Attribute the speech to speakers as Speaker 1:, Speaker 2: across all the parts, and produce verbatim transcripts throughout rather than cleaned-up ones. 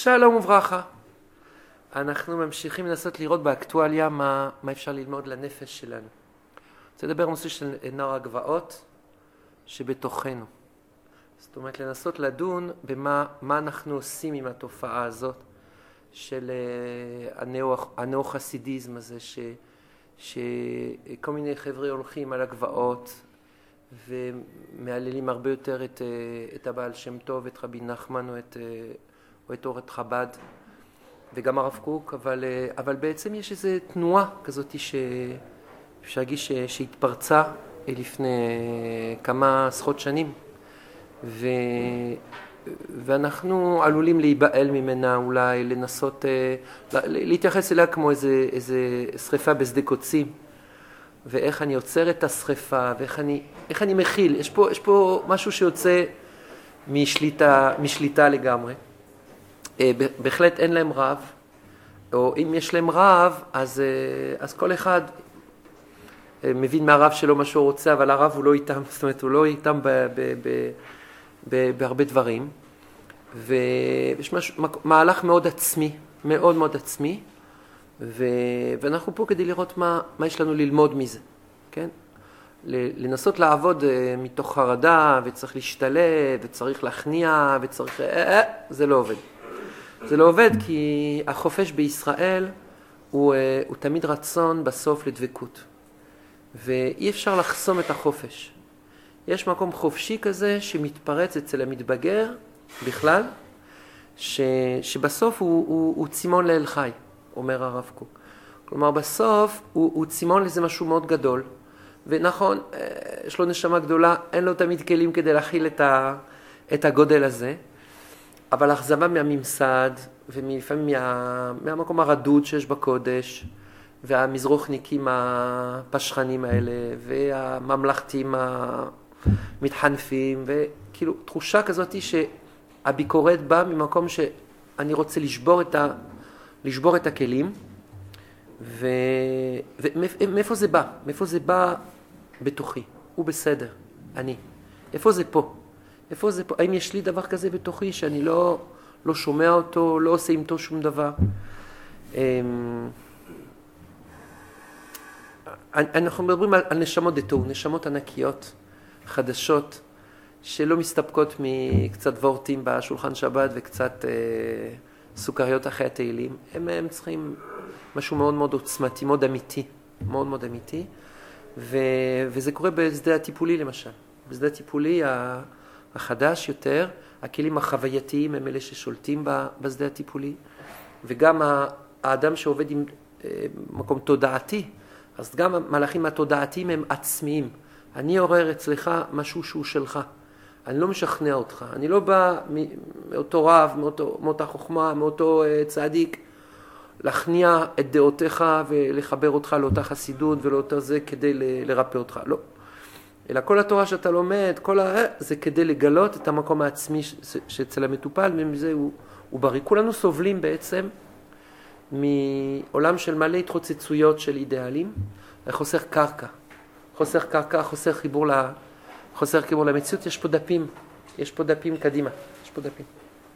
Speaker 1: שלום וברכה. אנחנו ממשיכים לנסות לראות באקטואליה מה, מה אפשר ללמוד לנפש שלנו. אני רוצה לדבר על נושא של נוער הגבעות שבתוכנו. זאת אומרת, לנסות לדון במה מה אנחנו עושים עם התופעה הזאת של הנאו-חסידיזם הזה, ש, שכל מיני חבר'ה הולכים על הגבעות ומעללים הרבה יותר את, את הבעל שם טוב, את רבי נחמן או את, או את אורת חב"ד וגם הרב קוק, אבל, אבל בעצם יש איזו תנועה כזאת שאפשר להגיד שהתפרצה לפני כמה עשרות שנים, ו, ואנחנו עלולים להיבעל ממנה, אולי לנסות להתייחס אליה כמו איזה, איזה שריפה בשדה קוצים, ואיך אני עוצר את השריפה, ואיך אני, איך אני מכיל. יש פה, יש פה משהו שיוצא משליטה, משליטה לגמרי. בהחלט אין להם רב, או אם יש להם רב, אז, אז כל אחד מבין מהרב שלו מה שהוא רוצה, אבל הרב הוא לא איתם, זאת אומרת, הוא לא איתם ב, ב, ב, ב, בהרבה דברים. ויש משהו, מהלך מאוד עצמי, מאוד מאוד עצמי, ו, ואנחנו פה כדי לראות מה, מה יש לנו ללמוד מזה, כן? לנסות לעבוד מתוך חרדה, וצריך להשתלב, וצריך להכניע, וצריך... אה, אה, זה לא עובד. זה לא עובד כי החופש בישראל הוא, הוא תמיד רצון בסוף לדבקות. ואי אפשר לחסום את החופש. יש מקום חופשי כזה שמתפרץ אצל המתבגר בכלל, ש, שבסוף הוא, הוא, הוא צימון לאל חי, אומר הרב קוק. כלומר, בסוף הוא, הוא צימון לזה משהו מאוד גדול. ונכון, יש לו נשמה גדולה, אין לו תמיד כלים כדי להכיל את, ה, את הגודל הזה, אבל אכזבה מהממסד, ולפעמים מה, מהמקום הרדוד שיש בקודש, והמזרוחניקים הפשחנים האלה, והממלכתים המתחנפים, וכאילו תחושה כזאת שהביקורת באה ממקום שאני רוצה לשבור את, ה, לשבור את הכלים, ו... ומאיפה זה בא? מאיפה זה בא בתוכי? הוא בסדר, אני. איפה זה פה? איפה זה פה? האם יש לי דבר כזה בתוכי שאני לא, לא שומע אותו, לא עושה עם אותו שום דבר? אנחנו מדברים על, על נשמות דתו, נשמות ענקיות, חדשות, שלא מסתפקות מקצת וורטים בשולחן שבת וקצת אה, סוכריות אחרי התהילים. הם, הם צריכים משהו מאוד מאוד עוצמתי, מאוד אמיתי, מאוד מאוד אמיתי, ו, וזה קורה בשדה הטיפולי למשל. בשדה הטיפולי החדש יותר, הכלים החווייתיים הם אלה ששולטים בשדה הטיפולי, וגם האדם שעובד עם מקום תודעתי, אז גם המהלכים התודעתיים הם עצמיים. אני עורר אצלך משהו שהוא שלך. אני לא משכנע אותך. אני לא בא מאותו רב, מאותו, מאותה חוכמה, מאותו צדיק, להכניע את דעותיך ולחבר אותך לאותה חסידות ולאותה זה כדי ל- לרפא אותך. לא. אלא כל התורה שאתה לומד, כל ה... זה כדי לגלות את המקום העצמי ש- שאצל המטופל, ומזה הוא, הוא בריא. כולנו סובלים בעצם מעולם של מלא התחוצצויות של אידיאלים, חוסר קרקע. חוסר קרקע, חוסר חיבור, ל... חוסר חיבור למציאות. יש פה דפים, יש פה דפים קדימה. יש פה דפים.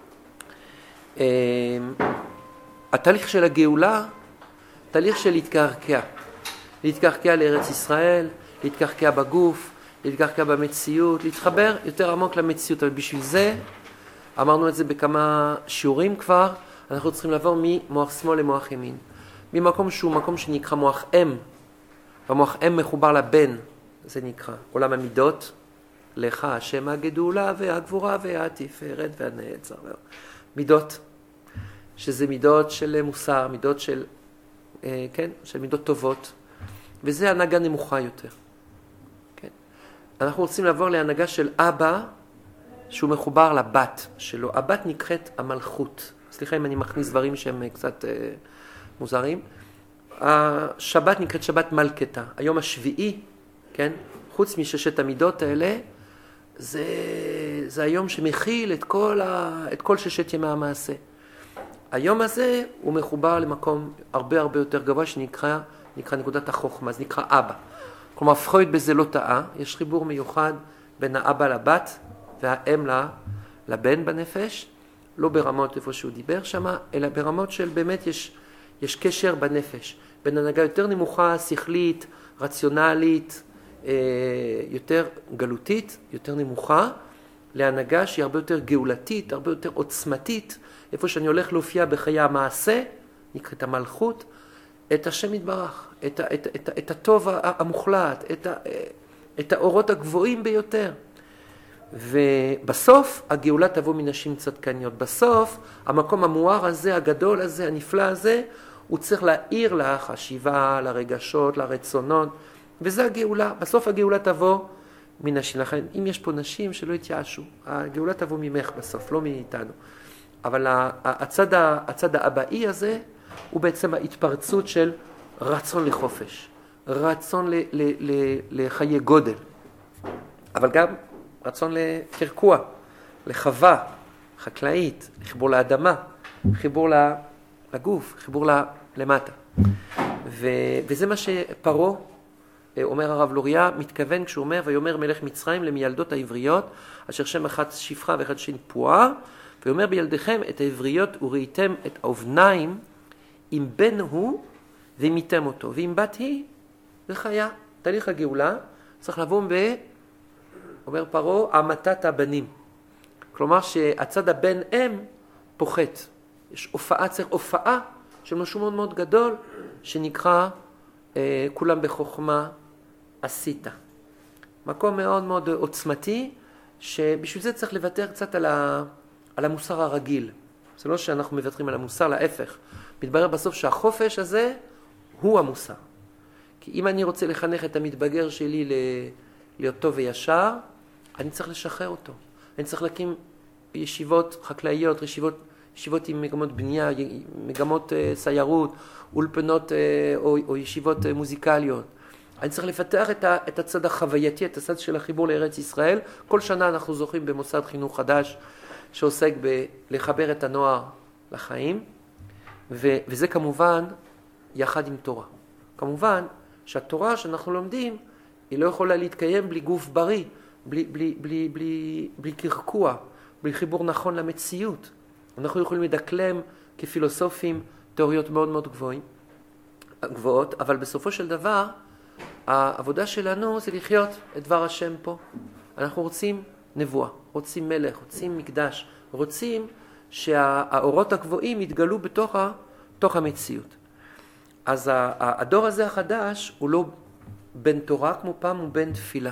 Speaker 1: התהליך של הגאולה, תהליך של להתקרקע. להתקרקע לארץ ישראל, להתקרקע בגוף, להתקרקע במציאות, להתחבר יותר עמוק למציאות. אבל בשביל זה, אמרנו את זה בכמה שיעורים כבר, אנחנו צריכים לעבור ממוח שמאל למוח ימין. ממקום שהוא מקום שנקרא מוח אם, והמוח אם מחובר לבן, זה נקרא עולם המידות, לך השם הגדולה והגבורה והתפארת והנצח. מידות. שזה מידות של מוסר, מידות של, אה, כן, של מידות טובות, וזה הנהגה נמוכה יותר. כן? אנחנו רוצים לעבור להנהגה של אבא, שהוא מחובר לבת שלו. הבת נקראת המלכות. סליחה אם אני מכניס דברים שהם קצת אה, מוזרים. השבת נקראת שבת מלכתה. היום השביעי, כן, חוץ מששת המידות האלה, זה, זה היום שמכיל את כל, ה, את כל ששת ימי המעשה. היום הזה הוא מחובר למקום הרבה הרבה יותר גבוה שנקרא נקרא נקודת החוכמה, זה נקרא אבא. כלומר, פרויד בזה לא טעה, יש חיבור מיוחד בין האבא לבת והאם לבן בנפש, לא ברמות איפה שהוא דיבר שם, אלא ברמות של באמת יש, יש קשר בנפש, בין הנהגה יותר נמוכה, שכלית, רציונלית, יותר גלותית, יותר נמוכה, להנהגה שהיא הרבה יותר גאולתית, הרבה יותר עוצמתית, איפה שאני הולך להופיע בחיי המעשה, נקראת המלכות, את השם יתברך, את, את, את, את הטוב המוחלט, את, את האורות הגבוהים ביותר. ובסוף הגאולה תבוא מנשים צדקניות. בסוף המקום המואר הזה, הגדול הזה, הנפלא הזה, הוא צריך להעיר לחשיבה, לרגשות, לרצונות, וזה הגאולה. בסוף הגאולה תבוא מנשים. לכן, אם יש פה נשים שלא יתייאשו, הגאולה תבוא ממך בסוף, לא מאיתנו. אבל הצד, הצד האבאי הזה הוא בעצם ההתפרצות של רצון לחופש, רצון ל, ל, ל, לחיי גודל, אבל גם רצון לקרקוע, לחווה חקלאית, חיבור לאדמה, חיבור לגוף, חיבור למטה. ו, וזה מה שפרו, אומר הרב לוריה, מתכוון כשהוא אומר, ויאמר מלך מצרים למילדות העבריות, אשר שם אחד שפחה ואחד שין פועה, ויאמר בילדיכם את העבריות וראיתם את האובניים, אם בן הוא ומיתם אותו, ואם בת היא, זה חיה. תהליך הגאולה צריך לבוא ב... אומר פרו, המתת הבנים. כלומר שהצד הבן אם פוחת. יש הופעה, צריך הופעה של משהו מאוד מאוד גדול, שנקרא אה, כולם בחוכמה עשית. מקום מאוד מאוד עוצמתי, שבשביל זה צריך לוותר קצת על, ה, על המוסר הרגיל. זה לא שאנחנו מוותרים על המוסר, להפך. מתברר בסוף שהחופש הזה הוא המוסר. כי אם אני רוצה לחנך את המתבגר שלי ל... להיות טוב וישר, אני צריך לשחרר אותו. אני צריך להקים ישיבות חקלאיות, ישיבות, ישיבות עם מגמות בנייה, מגמות uh, סיירות, אולפנות uh, או, או ישיבות uh, מוזיקליות. אני צריך לפתח את, ה, את הצד החווייתי, את הצד של החיבור לארץ ישראל. כל שנה אנחנו זוכים במוסד חינוך חדש שעוסק בלחבר את הנוער לחיים, ו, וזה כמובן יחד עם תורה. כמובן שהתורה שאנחנו לומדים היא לא יכולה להתקיים בלי גוף בריא, בלי, בלי, בלי, בלי, בלי קרקוע, בלי חיבור נכון למציאות. אנחנו יכולים לדקלם כפילוסופים תיאוריות מאוד מאוד גבוהים, גבוהות, אבל בסופו של דבר העבודה שלנו זה לחיות את דבר השם פה. אנחנו רוצים נבואה, רוצים מלך, רוצים מקדש, רוצים שהאורות הגבוהים יתגלו בתוך, בתוך המציאות. אז הדור הזה החדש הוא לא בן תורה כמו פעם, הוא בן תפילה.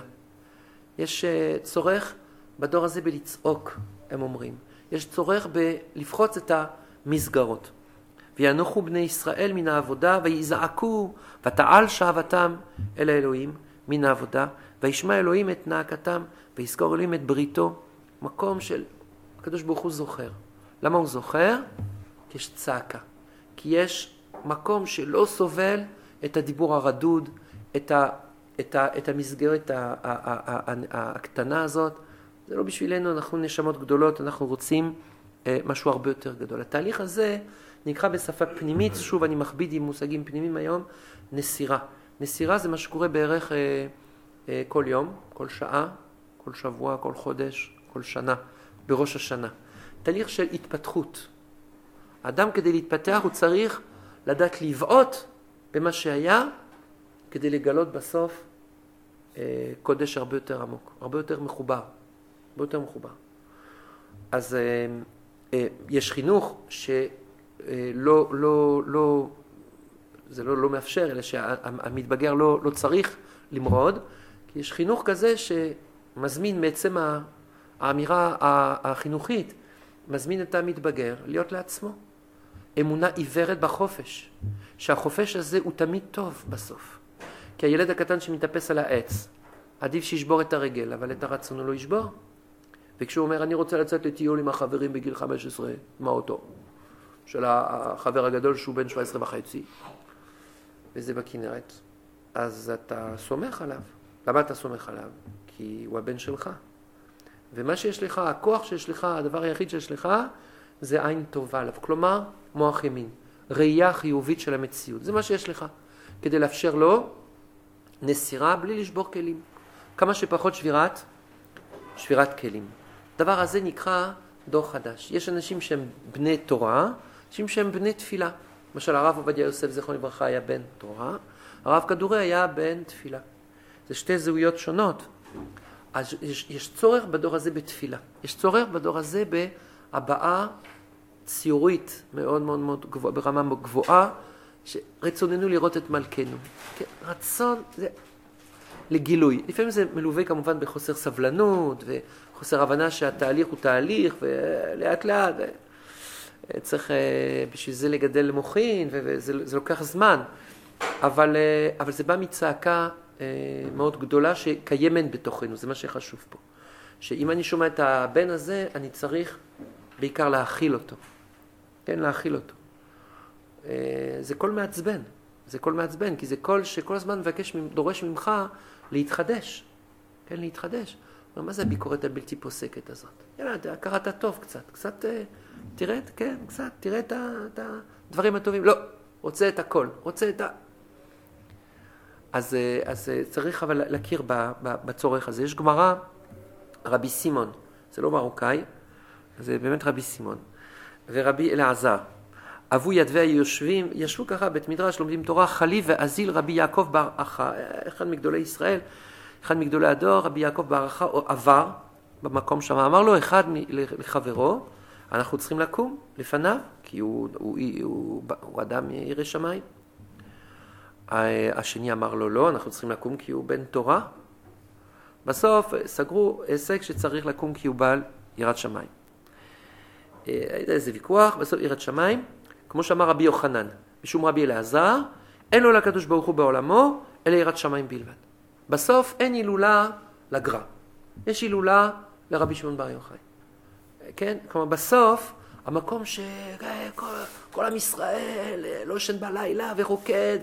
Speaker 1: יש צורך בדור הזה בלצעוק, הם אומרים. יש צורך בלפחוץ את המסגרות. וינוחו בני ישראל מן העבודה, ויזעקו, ותעל שעבתם אל האלוהים מן העבודה, וישמע אלוהים את נאקתם, ויזכור אלוהים את בריתו. מקום של הקדוש ברוך הוא זוכר. למה הוא זוכר? כי יש צעקה. כי יש מקום שלא סובל את הדיבור הרדוד, את, ה, את, ה, את המסגרת ה, ה, ה, ה, הקטנה הזאת. זה לא בשבילנו, אנחנו נשמות גדולות, אנחנו רוצים אה, משהו הרבה יותר גדול. התהליך הזה נקרא בשפה פנימית, שוב אני מכביד עם מושגים פנימיים היום, נסירה. נסירה זה מה שקורה בערך אה, אה, כל יום, כל שעה, כל שבוע, כל חודש, כל שנה, בראש השנה. תהליך של התפתחות. האדם כדי להתפתח הוא צריך לדעת לבעוט במה שהיה, כדי לגלות בסוף אה, קודש הרבה יותר עמוק, הרבה יותר מחובר, הרבה יותר מחובר. אז אה, אה, יש חינוך שלא, לא, לא, זה לא, לא מאפשר, אלא שהמתבגר לא, לא צריך למרוד, כי יש חינוך כזה שמזמין בעצם האמירה החינוכית, מזמין את המתבגר להיות לעצמו. אמונה עיוורת בחופש, שהחופש הזה הוא תמיד טוב בסוף. כי הילד הקטן שמתאפס על העץ, עדיף שישבור את הרגל, אבל את הרצון הוא לא ישבור. וכשהוא אומר, אני רוצה לצאת לטיול עם החברים בגיל חמש עשרה, מה אותו? של החבר הגדול שהוא בן שבע עשרה וחצי, וזה בכנרת. אז אתה סומך עליו. למה אתה סומך עליו? כי הוא הבן שלך. ומה שיש לך, הכוח שיש לך, הדבר היחיד שיש לך, זה עין טובה עליו. כלומר, מוח ימין. ראייה חיובית של המציאות. זה מה שיש לך. כדי לאפשר לו נסירה בלי לשבור כלים. כמה שפחות שבירת, שבירת כלים. הדבר הזה נקרא דור חדש. יש אנשים שהם בני תורה, אנשים שהם בני תפילה. למשל, הרב עובדיה יוסף זכרון לברכה היה בן תורה, הרב כדורי היה בן תפילה. זה שתי זהויות שונות. אז יש, יש צורך בדור הזה בתפילה. יש צורך בדור הזה בהבעה ציורית מאוד מאוד מאוד גבוה, ברמה גבוהה, שרצוננו לראות את מלכנו. כן, רצון זה לגילוי. לפעמים זה מלווה כמובן בחוסר סבלנות וחוסר הבנה שהתהליך הוא תהליך ולאט לאט צריך בשביל זה לגדל מוחין וזה זה לוקח זמן. אבל, אבל זה בא מצעקה מאוד גדולה שקיימת בתוכנו, זה מה שחשוב פה. שאם אני שומע את הבן הזה, אני צריך בעיקר להאכיל אותו. כן, להאכיל אותו. זה קול מעצבן. זה קול מעצבן, כי זה קול שכל הזמן מבקש, דורש ממך להתחדש. כן, להתחדש. מה זה הביקורת הבלתי פוסקת הזאת? יאללה, קראת טוב קצת. קצת, תראה, כן, קצת, תראה את הדברים הטובים. לא, רוצה את הכל. רוצה את ה... אז, אז צריך אבל להכיר בצורך הזה. יש גמרא, רבי סימון, זה לא מרוקאי, זה באמת רבי סימון, ורבי אלעזר. אבו ידוה יושבים, ישבו ככה בית מדרש, לומדים תורה, חלי ואזיל רבי יעקב בר אחא, אחד מגדולי ישראל, אחד מגדולי הדור, רבי יעקב בר אחא, עבר במקום שם, אמר לו אחד לחברו, אנחנו צריכים לקום לפניו, כי הוא, הוא, הוא, הוא, הוא אדם ירא שמיים. השני אמר לו לא, אנחנו צריכים לקום כי הוא בן תורה. בסוף סגרו עסק שצריך לקום כי הוא בעל יראת שמיים. הייתה איזה ויכוח, בסוף יראת שמיים, כמו שאמר רבי יוחנן, משום רבי אלעזר, אין לו לקדוש ברוך הוא בעולמו, אלא יראת שמיים בלבד. בסוף אין הילולה לגר"א, יש הילולה לרבי שמעון בר יוחאי. כן? כלומר בסוף, המקום שכל עם ישראל לא ישן בלילה ורוקד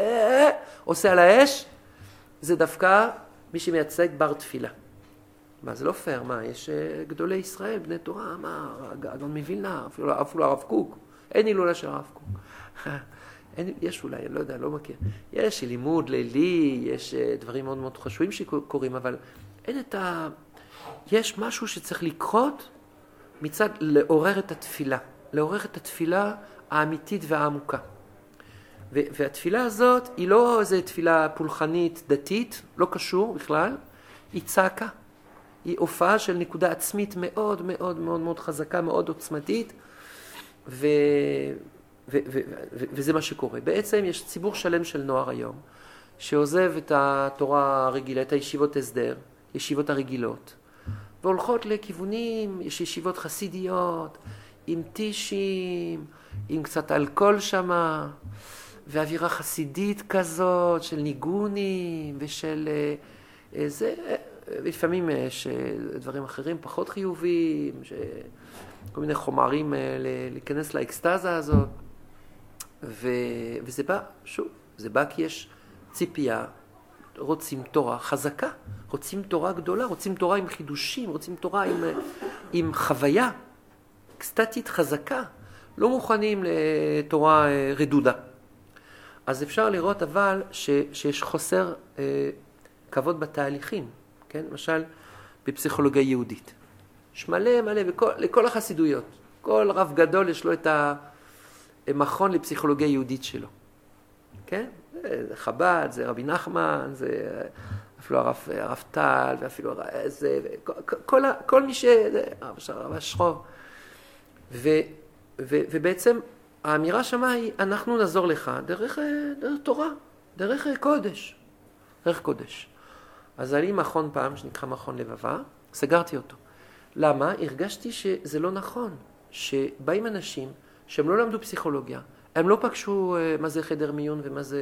Speaker 1: ועושה על האש, זה דווקא מי שמייצג בר תפילה. מה, זה לא פייר, מה, יש גדולי ישראל, בני תורה, מה, הגאון מווילנה, אפילו, אפילו הרב קוק, אין הילולה של הרב קוק. אין, יש אולי, אני לא יודע, לא מכיר. יש לימוד לילי, יש דברים מאוד מאוד חשובים שקורים, אבל אין את ה... יש משהו שצריך לקרות מצד לעורר את התפילה, לעורר את התפילה האמיתית והעמוקה. ו- והתפילה הזאת היא לא איזו תפילה פולחנית דתית, לא קשור בכלל, היא צעקה. היא הופעה של נקודה עצמית מאוד מאוד מאוד מאוד חזקה, מאוד עוצמתית, ו- ו- ו- ו- וזה מה שקורה. בעצם יש ציבור שלם של נוער היום, שעוזב את התורה הרגילה, את הישיבות הסדר, ישיבות הרגילות, והולכות לכיוונים, יש ישיבות חסידיות, עם טישים, עם קצת אלכוהול שמה, ואווירה חסידית כזאת, של ניגונים, ושל זה, לפעמים יש דברים אחרים פחות חיוביים, כל מיני חומרים להיכנס לאקסטאזה הזאת, ו, וזה בא, שוב, זה בא כי יש ציפייה, רוצים תורה חזקה, רוצים תורה גדולה, רוצים תורה עם חידושים, רוצים תורה עם, עם חוויה אקסטטית חזקה, לא מוכנים לתורה רדודה. אז אפשר לראות אבל ש, שיש חוסר אה, כבוד בתהליכים, כן? למשל בפסיכולוגיה יהודית. יש מלא מלא בכל, לכל החסידויות, כל רב גדול יש לו את המכון לפסיכולוגיה יהודית שלו, כן? זה חב"ד, זה רבי נחמן, זה אפילו הרב, הרב טל, ואפילו זה, כל, כל, כל מי ש... הרב השחור. ו, ו, ובעצם האמירה שמה היא, אנחנו נעזור לך דרך, דרך תורה, דרך קודש, דרך קודש. אז היה לי מכון פעם, שנקרא מכון לבבה, סגרתי אותו. למה? הרגשתי שזה לא נכון, שבאים אנשים שהם לא למדו פסיכולוגיה, הם לא פגשו מה זה חדר מיון ומה זה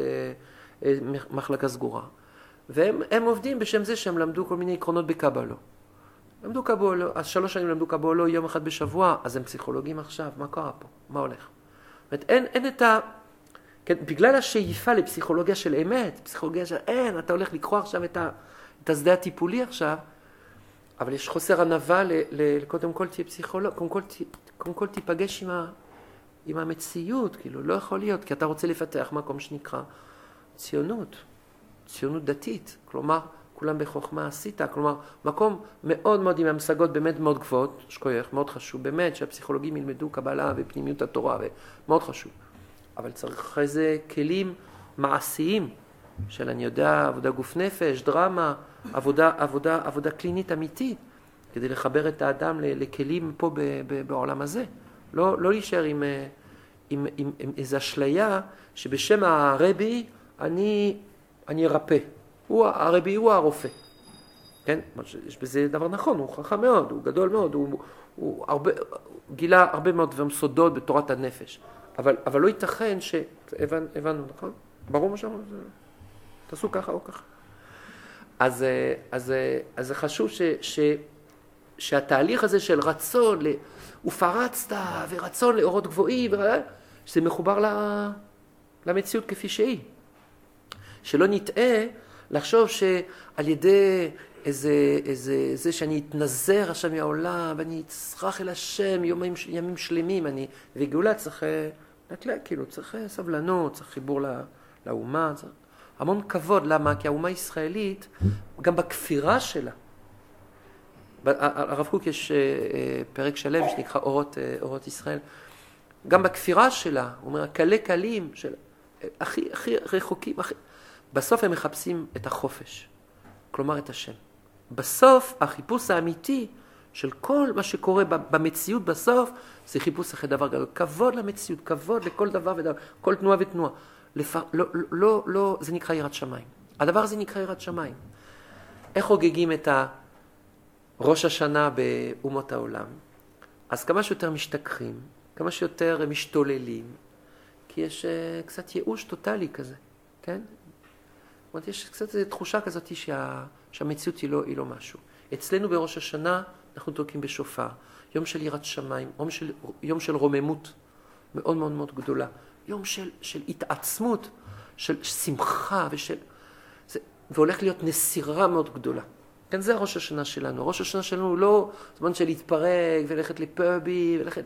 Speaker 1: מחלקה סגורה. והם הם עובדים בשם זה שהם למדו כל מיני עקרונות בקבלה. למדו קבלה, אז שלוש שנים למדו קבלה יום אחד בשבוע, אז הם פסיכולוגים עכשיו, מה קרה פה? מה הולך? זאת אומרת, אין, אין את ה... כן, בגלל השאיפה לפסיכולוגיה של אמת, פסיכולוגיה של אין, אתה הולך לקרוא עכשיו את, ה, את השדה הטיפולי עכשיו, אבל יש חוסר ענווה, ל, ל, קודם כל תהיה פסיכולוג, קודם כל, קודם כל תיפגש עם ה... עם המציאות, כאילו, לא יכול להיות, כי אתה רוצה לפתח מקום שנקרא ציונות, ציונות דתית. כלומר, כולם בחוכמה עשית. כלומר, מקום מאוד מאוד עם המשגות באמת מאוד גבוהות, שכוייך, מאוד חשוב, באמת שהפסיכולוגים ילמדו קבלה ופנימיות התורה, ומאוד חשוב. אבל צריך איזה כלים מעשיים, של אני יודע, עבודה גוף נפש, דרמה, עבודה, עבודה, עבודה קלינית אמיתית, כדי לחבר את האדם לכלים פה בעולם הזה. לא, לא להישאר עם, עם, עם, עם איזו אשליה שבשם הרבי אני, אני ארפא. הוא, הרבי הוא הרופא. כן? יש בזה דבר נכון, הוא חכם מאוד, הוא גדול מאוד, הוא, הוא הרבה, גילה הרבה מאוד דברים סודות בתורת הנפש. אבל, אבל לא ייתכן ש... הבנ, הבנו, נכון? ברור מה שאמרנו? תעשו ככה או ככה. אז, אז, אז זה חשוב ש, ש, שהתהליך הזה של רצון, ופרצת ורצון לאורות גבוהים, שזה מחובר למציאות כפי שהיא. שלא נטעה לחשוב שעל ידי איזה, איזה, זה שאני אתנזר עכשיו מהעולם, ואני אצרח אל השם ימים, ימים שלמים, אני, וגאולה צריך, כאילו, צריך סבלנות, צריך חיבור לאומה, צריך... המון כבוד, למה? כי האומה הישראלית, גם בכפירה שלה, הרב קוק יש פרק שלם שנקרא אורות, אורות ישראל, גם בכפירה שלה, הוא אומר, הקלה קלים, של, הכי, הכי רחוקים, הכי... בסוף הם מחפשים את החופש, כלומר את השם. בסוף החיפוש האמיתי של כל מה שקורה במציאות בסוף, זה חיפוש אחרי דבר גדול, כבוד למציאות, כבוד לכל דבר ודבר, כל תנועה ותנועה. לפ... לא, לא, לא, זה נקרא יראת שמיים. הדבר הזה נקרא יראת שמיים. איך חוגגים את ראש השנה באומות העולם? אז כמה שיותר משתכחים, כמה שיותר משתוללים, כי יש uh, קצת ייאוש טוטלי כזה, כן? זאת אומרת, יש קצת תחושה כזאת שה... שהמציאות היא לא, היא לא משהו. אצלנו בראש השנה אנחנו תוקעים בשופר, יום של יראת שמיים, יום של, יום של רוממות מאוד מאוד מאוד גדולה. יום של, של התעצמות, של שמחה, ושל, זה, והולך להיות נסירה מאוד גדולה. כן, זה הראש השנה שלנו. ראש השנה שלנו הוא לא זמן של להתפרק, ולכת לפרבי, ולכת ל...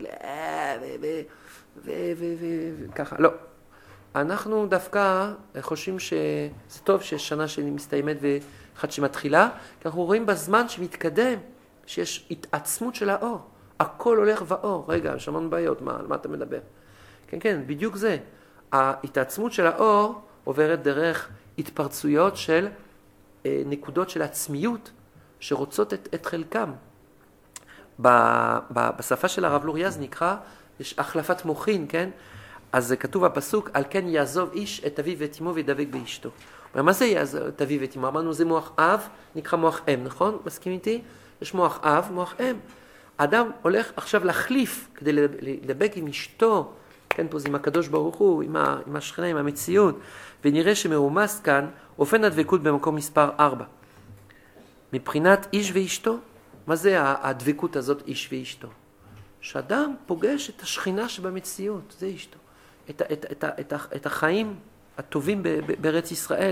Speaker 1: וככה, לא. אנחנו דווקא חושבים שזה טוב שיש שנה שמסתיימת ואחת שמתחילה, כי אנחנו רואים בזמן שמתקדם, שיש התעצמות של האור. הכל הולך ואור. רגע, שמענו בעיות, מה, על מה אתה מדבר? כן, כן, בדיוק זה. ההתעצמות של האור עוברת דרך התפרצויות של אה, נקודות של עצמיות שרוצות את, את חלקם. ב, ב, בשפה של הרב לוריה זה נקרא, יש החלפת מוחין, כן? אז זה כתוב בפסוק, על כן יעזוב איש את אביו ואת אמו וידבק באשתו. מה זה יעזוב את אביו ואת אמו? אמרנו זה מוח אב, נקרא מוח אם, נכון? מסכים איתי? יש מוח אב, מוח אם. האדם הולך עכשיו להחליף כדי לדבק עם אשתו, כן, פה זה עם הקדוש ברוך הוא, עם, ה, עם השכנה, עם המציאות, ונראה שמרומס כאן אופן הדבקות במקום מספר ארבע. מבחינת איש ואשתו, מה זה הדבקות הזאת איש ואשתו? שאדם פוגש את השכינה שבמציאות, זה אשתו. את, את, את, את, את, את החיים הטובים ב, ב, בארץ ישראל.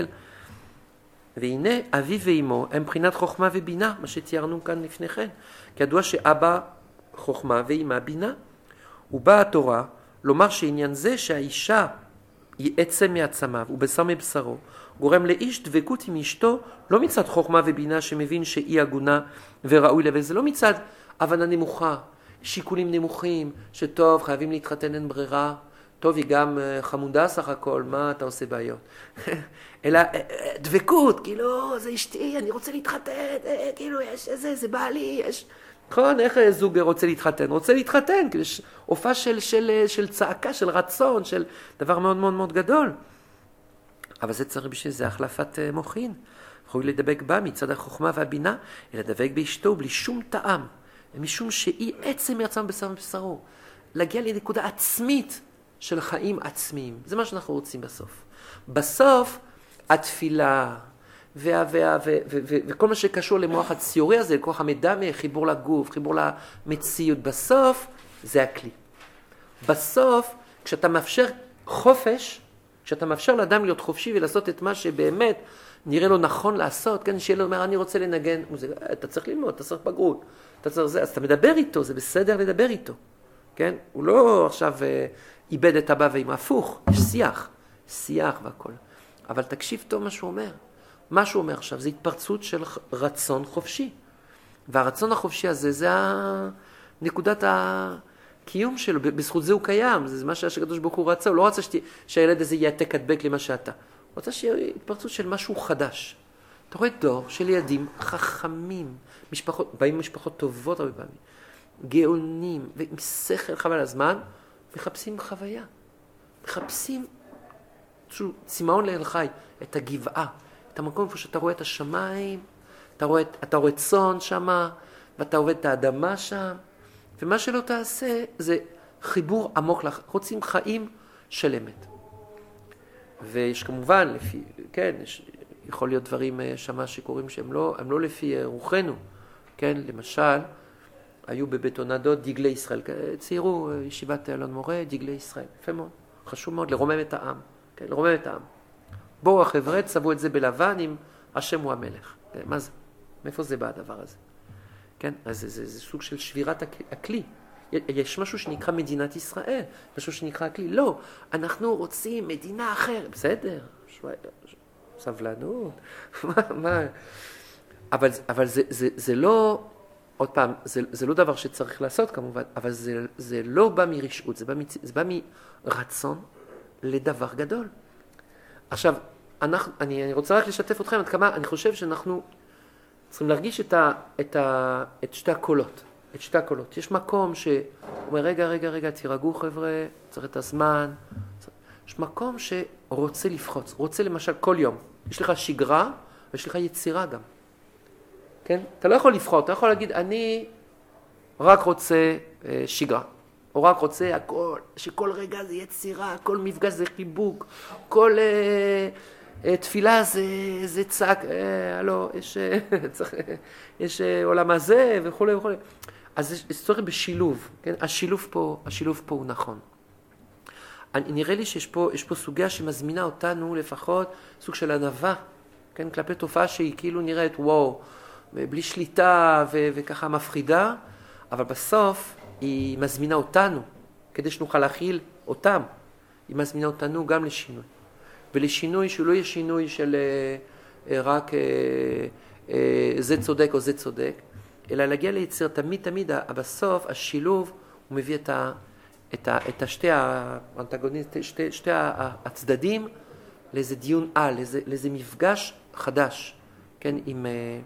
Speaker 1: והנה אבי ואמו הם מבחינת חוכמה ובינה, מה שתיארנו כאן לפני כן. כי ידוע שאבא חוכמה ואמא בינה. ובאה התורה לומר שעניין זה שהאישה היא עצם מעצמיו ובשר מבשרו, גורם לאיש דבקות עם אשתו, לא מצד חוכמה ובינה שמבין שהיא הגונה וראוי לב, זה לא מצד הבנה נמוכה, שיקולים נמוכים, שטוב, חייבים להתחתן, אין ברירה, טוב, היא גם חמודה סך הכל, מה אתה עושה בעיות? אלא דבקות, כאילו, זה אשתי, אני רוצה להתחתן, כאילו, יש איזה, זה בעלי, יש... נכון, איך זוג רוצה להתחתן? רוצה להתחתן, כאילו, יש הופעה של, של, של צעקה, של רצון, של דבר מאוד מאוד מאוד גדול. אבל זה צריך בשביל זה החלפת מוחין. יכולים לדבק בה מצד החוכמה והבינה, אלא לדבק באשתו בלי שום טעם, משום שהיא עצם מעצם בשר מבשרו. להגיע לנקודה עצמית של חיים עצמיים. זה מה שאנחנו רוצים בסוף. בסוף, התפילה וה, וה, ו, ו, ו, וכל מה שקשור למוח הציורי הזה, לכוח המדמה, חיבור לגוף, חיבור למציאות, בסוף זה הכלי. בסוף, כשאתה מאפשר חופש, כשאתה מאפשר לאדם להיות חופשי ולעשות את מה שבאמת נראה לו נכון לעשות, כן, שיהיה לו אומר, אני רוצה לנגן, אתה צריך ללמוד, אתה צריך בגרות, אתה צריך זה, אז אתה מדבר איתו, זה בסדר לדבר איתו, כן? הוא לא עכשיו איבד את הבא ועם הפוך, יש שיח, שיח והכל. אבל תקשיב טוב מה שהוא אומר. מה שהוא אומר עכשיו זה התפרצות של רצון חופשי. והרצון החופשי הזה זה נקודת הקיום שלו, בזכות זה הוא קיים, זה מה שהקדוש ברוך הוא רצה, הוא לא רצה שת... שהילד הזה יעתק הדבק למה שאתה. הוא רצה שיהיה התפרצות של משהו חדש. אתה רואה דור של ילדים חכמים, משפחות, באים משפחות טובות הרבה פעמים, גאונים, ועם שכל חבל הזמן, מחפשים חוויה. מחפשים צימאון לאל חי, את הגבעה, את המקום איפה שאתה רואה את השמיים, אתה רואה, אתה רואה צאן שמה, ואתה עובד את האדמה שם, ומה שלא תעשה זה חיבור עמוק לך, רוצים חיים של אמת. ויש כמובן, לפי, כן, יש, יכול להיות דברים שמה שקוראים שהם לא, הם לא לפי רוחנו, כן, למשל, היו בבטונדות דגלי ישראל, ציירו ישיבת אלון מורה, דגלי ישראל, יפה מאוד, חשוב מאוד לרומם את העם, כן, לרומם את העם. בואו החברה, צבו את זה בלבן עם השם הוא המלך. מה זה? מאיפה זה בא הדבר הזה? כן, אז זה, זה, זה סוג של שבירת הכלי. יש משהו שנקרא מדינת ישראל, משהו שנקרא הכלי. לא, אנחנו רוצים מדינה אחרת. בסדר, שו... סבלנות. מה, מה? אבל, אבל זה, זה, זה לא, עוד פעם, זה, זה לא דבר שצריך לעשות כמובן, אבל זה, זה לא בא מרשעות, זה בא, מצ... זה בא מרצון לדבר גדול. עכשיו, אנחנו, אני, אני רוצה רק לשתף אתכם עד כמה, אני חושב שאנחנו צריכים להרגיש את, ה, את, ה, את שתי הקולות, את שתי הקולות. יש מקום שאומר, רגע, רגע, רגע, תירגעו חבר'ה, צריך את הזמן. יש מקום שרוצה לפחוץ, רוצה למשל כל יום. יש לך שגרה ויש לך יצירה גם. כן? אתה לא יכול לבחור, אתה יכול להגיד, אני רק רוצה אה, שגרה. או רק רוצה הכל, שכל רגע זה יצירה, כל מפגש זה חיבוק, כל אה, אה, תפילה זה, זה צעק, אה, הלו, יש, אה, צריך, יש אה, עולם הזה וכו' וכו'. אז זה צריך בשילוב, כן? השילוב פה, השילוב פה הוא נכון. אני, נראה לי שיש פה, יש פה סוגיה שמזמינה אותנו לפחות סוג של ענווה, כן? כלפי תופעה שהיא כאילו נראית וואו, בלי שליטה ו- וככה מפחידה, אבל בסוף היא מזמינה אותנו, כדי שנוכל להכיל אותם. היא מזמינה אותנו גם לשינוי. ולשינוי שהוא לא יהיה שינוי של אה, רק אה, אה, זה צודק או זה צודק, אלא להגיע ליצר תמיד תמיד, בסוף השילוב הוא מביא את, ה, את, ה, את השתי האנטגוניסט, שתי, שתי הצדדים לאיזה דיון על, לאיזה, לאיזה מפגש חדש. כן, עם... אה,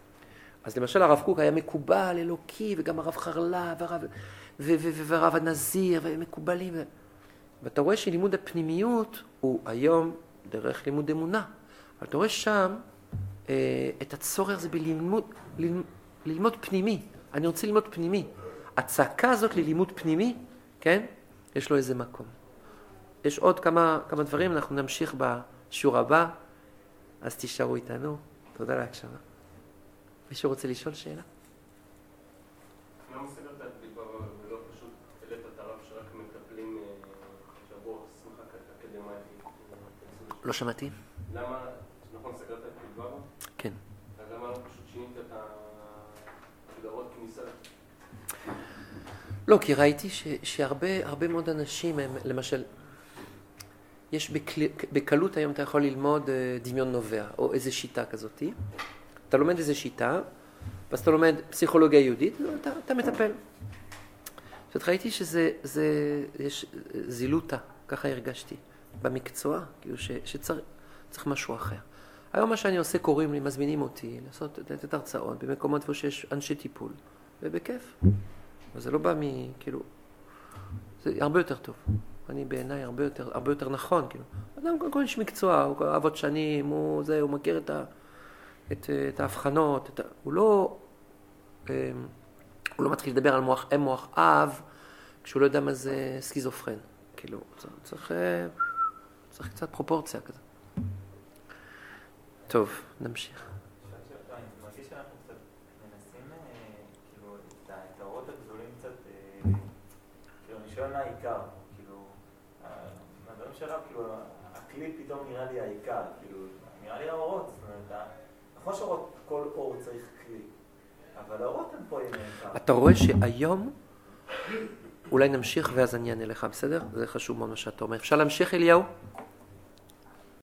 Speaker 1: אז למשל הרב קוק היה מקובל, אלוקי, וגם הרב חרלה, והרב, ו- ו- ו- והרב הנזיר, והם מקובלים. ו... ואתה רואה שלימוד הפנימיות הוא היום דרך לימוד אמונה. אבל אתה רואה שם אה, את הצורך הזה בללמוד ללמוד, ללמוד פנימי. אני רוצה ללמוד פנימי. הצעקה הזאת ללימוד פנימי, כן? יש לו איזה מקום. יש עוד כמה, כמה דברים, אנחנו נמשיך בשיעור הבא, אז תישארו איתנו. תודה להקשבה. מישהו רוצה לשאול שאלה?
Speaker 2: למה סגרת את בלבב ולא פשוט העלית את הרב שרק מטפלים שבוע שמחה אקדמית?
Speaker 1: לא שמעתי.
Speaker 2: למה, נכון סגרת את בלבב?
Speaker 1: כן.
Speaker 2: אז למה לא פשוט שינית את הגדרות כניסה?
Speaker 1: לא, כי ראיתי ש, שהרבה הרבה מאוד אנשים הם, למשל, יש בקל, בקלות היום אתה יכול ללמוד דמיון נובע, או איזו שיטה כזאת. אתה לומד איזו שיטה, ואז אתה לומד פסיכולוגיה יהודית, אתה, אתה מטפל. זאת ראיתי שזה זה, יש זילותה, ככה הרגשתי, במקצוע, כאילו ש, שצריך צריך משהו אחר. היום מה שאני עושה, קוראים לי, מזמינים אותי, לעשות את הרצאות במקומות איפה שיש אנשי טיפול, ובכיף. אבל זה לא בא מ... כאילו... זה הרבה יותר טוב. אני בעיניי הרבה יותר, הרבה יותר נכון, כאילו. אדם כל איש מקצוע, הוא עבוד שנים, הוא זה, הוא מכיר את ה... את, את ההבחנות, את ה... הוא לא... הוא לא מתחיל לדבר על מוח אם, מוח אב, כשהוא לא יודע מה זה סקיזופרן. כאילו, צריך... צריך קצת פרופורציה כזה. טוב, נמשיך.
Speaker 3: שואל מה העיקר, כאילו, מהדברים שלנו, כאילו, הכלי פתאום נראה לי העיקר, כאילו, נראה לי האורות, זאת אומרת, נכון שאורות, כל אור צריך כלי, אבל האורות הם פה עם העיקר.
Speaker 1: אתה רואה שהיום, אולי נמשיך ואז אני אענה לך, בסדר? זה חשוב מאוד מה שאתה אומר. אפשר להמשיך, אליהו?